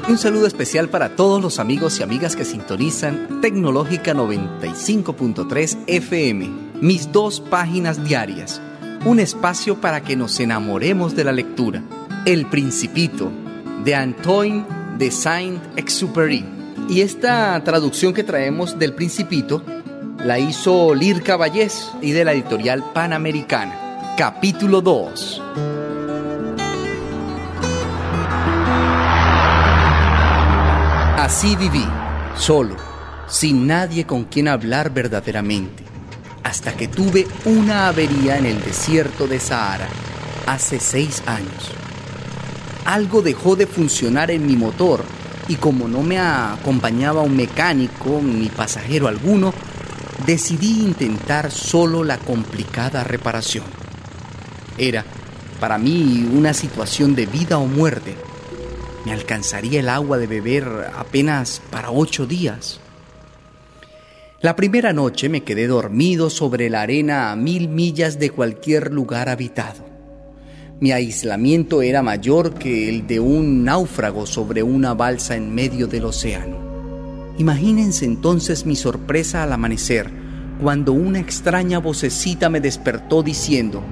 Un saludo especial para todos los amigos y amigas que sintonizan Tecnológica 95.3 FM, mis 2 páginas diarias, un espacio para que nos enamoremos de la lectura. El Principito, de Antoine de Saint-Exupéry. Y esta traducción que traemos del Principito la hizo Lirca Vallés y de la editorial Panamericana. Capítulo 2. Así viví, solo, sin nadie con quien hablar verdaderamente, hasta que tuve una avería en el desierto de Sahara, hace 6 años. Algo dejó de funcionar en mi motor y como no me acompañaba un mecánico ni pasajero alguno, decidí intentar solo la complicada reparación. Era, para mí, una situación de vida o muerte. Me alcanzaría el agua de beber apenas para 8 días. La primera noche me quedé dormido sobre la arena a 1000 millas de cualquier lugar habitado. Mi aislamiento era mayor que el de un náufrago sobre una balsa en medio del océano. Imagínense entonces mi sorpresa al amanecer, cuando una extraña vocecita me despertó diciendo: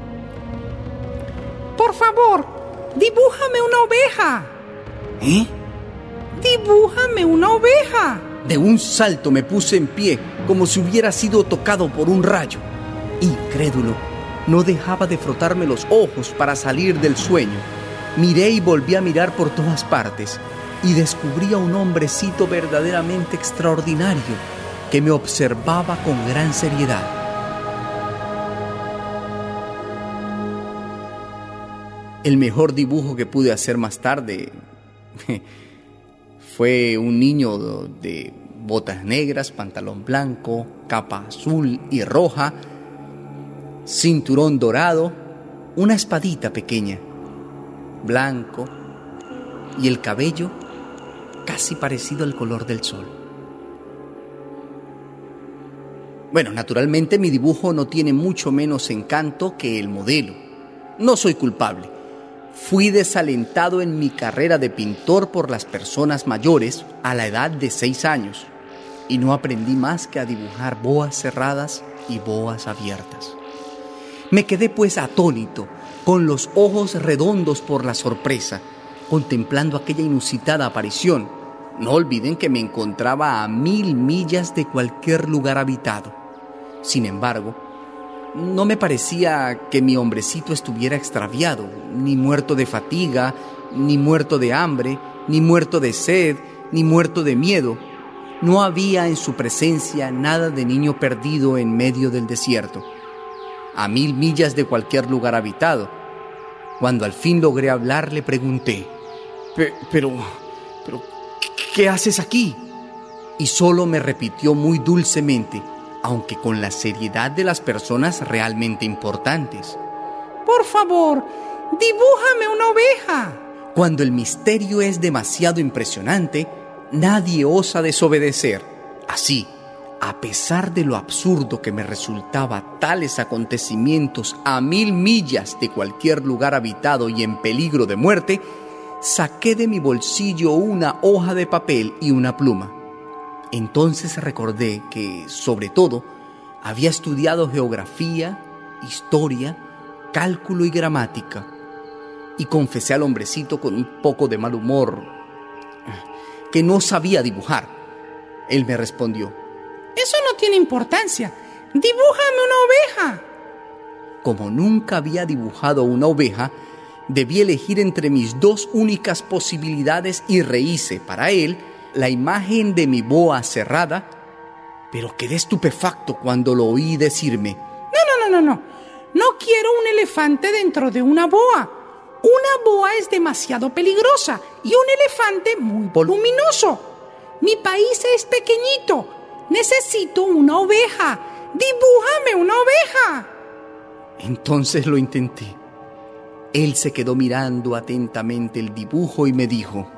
«Por favor, dibújame una oveja». ¿Eh? ¡Dibújame una oveja! De un salto me puse en pie, como si hubiera sido tocado por un rayo. Incrédulo, no dejaba de frotarme los ojos para salir del sueño. Miré y volví a mirar por todas partes, y descubrí a un hombrecito verdaderamente extraordinario, que me observaba con gran seriedad. El mejor dibujo que pude hacer más tarde fue un niño de botas negras, pantalón blanco, capa azul y roja, cinturón dorado, una espadita pequeña, blanco, y el cabello casi parecido al color del sol. Bueno, naturalmente mi dibujo no tiene mucho menos encanto que el modelo. No soy culpable. Fui desalentado en mi carrera de pintor por las personas mayores a la edad de 6 años y no aprendí más que a dibujar boas cerradas y boas abiertas. Me quedé pues atónito, con los ojos redondos por la sorpresa, contemplando aquella inusitada aparición. No olviden que me encontraba a 1000 millas de cualquier lugar habitado. Sin embargo, no me parecía que mi hombrecito estuviera extraviado, ni muerto de fatiga, ni muerto de hambre, ni muerto de sed, ni muerto de miedo. No había en su presencia nada de niño perdido en medio del desierto, a 1000 millas de cualquier lugar habitado. Cuando al fin logré hablar, le pregunté: Pero, ¿qué haces aquí? Y solo me repitió muy dulcemente, aunque con la seriedad de las personas realmente importantes: «Por favor, dibújame una oveja». Cuando el misterio es demasiado impresionante, nadie osa desobedecer. Así, a pesar de lo absurdo que me resultaba tales acontecimientos a 1000 millas de cualquier lugar habitado y en peligro de muerte, saqué de mi bolsillo una hoja de papel y una pluma. Entonces recordé que, sobre todo, había estudiado geografía, historia, cálculo y gramática, y confesé al hombrecito con un poco de mal humor que no sabía dibujar. Él me respondió: «Eso no tiene importancia. Dibújame una oveja». Como nunca había dibujado una oveja, debí elegir entre mis 2 únicas posibilidades y rehice para él la imagen de mi boa cerrada, pero quedé estupefacto cuando lo oí decirme: No quiero un elefante dentro de una boa. Una boa es demasiado peligrosa y un elefante muy voluminoso. Mi país es pequeñito. Necesito una oveja. Dibújame una oveja». Entonces lo intenté. Él se quedó mirando atentamente el dibujo y me dijo: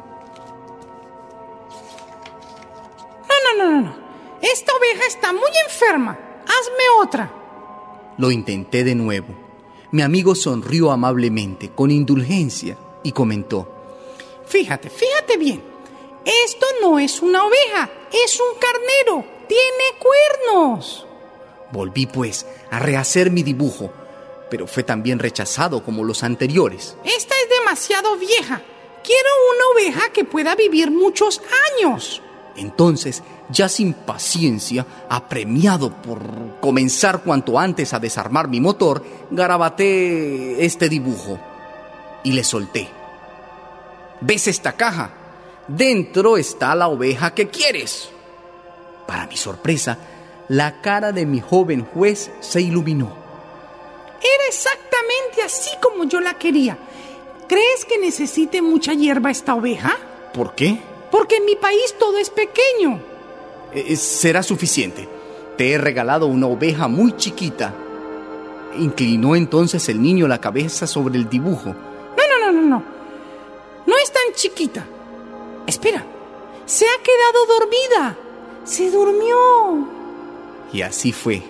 No. Esta oveja está muy enferma. Hazme otra. Lo intenté de nuevo. Mi amigo sonrió amablemente, con indulgencia, y comentó: Fíjate bien. Esto no es una oveja, es un carnero. ¡Tiene cuernos! Volví, pues, a rehacer mi dibujo, pero fue también rechazado como los anteriores. Esta es demasiado vieja. Quiero una oveja que pueda vivir muchos años. Entonces, ya sin paciencia, apremiado por comenzar cuanto antes a desarmar mi motor, garabaté este dibujo y le solté. ¿Ves esta caja? Dentro está la oveja que quieres. Para mi sorpresa, la cara de mi joven juez se iluminó. Era exactamente así como yo la quería. ¿Crees que necesite mucha hierba esta oveja? ¿Por qué? Porque en mi país todo es pequeño. Será suficiente. Te he regalado una oveja muy chiquita. Inclinó entonces el niño la cabeza sobre el dibujo. No. No es tan chiquita. Espera, se ha quedado dormida. Se durmió. Y así fue,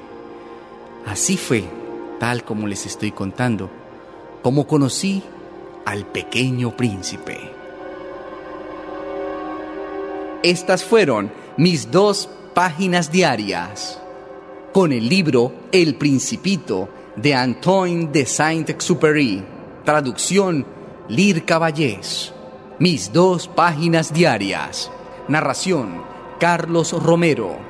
tal como les estoy contando, como conocí al pequeño príncipe. Estas fueron mis 2 páginas diarias, con el libro El Principito de Antoine de Saint-Exupéry, traducción Lir Caballés. Mis 2 páginas diarias. Narración Carlos Romero.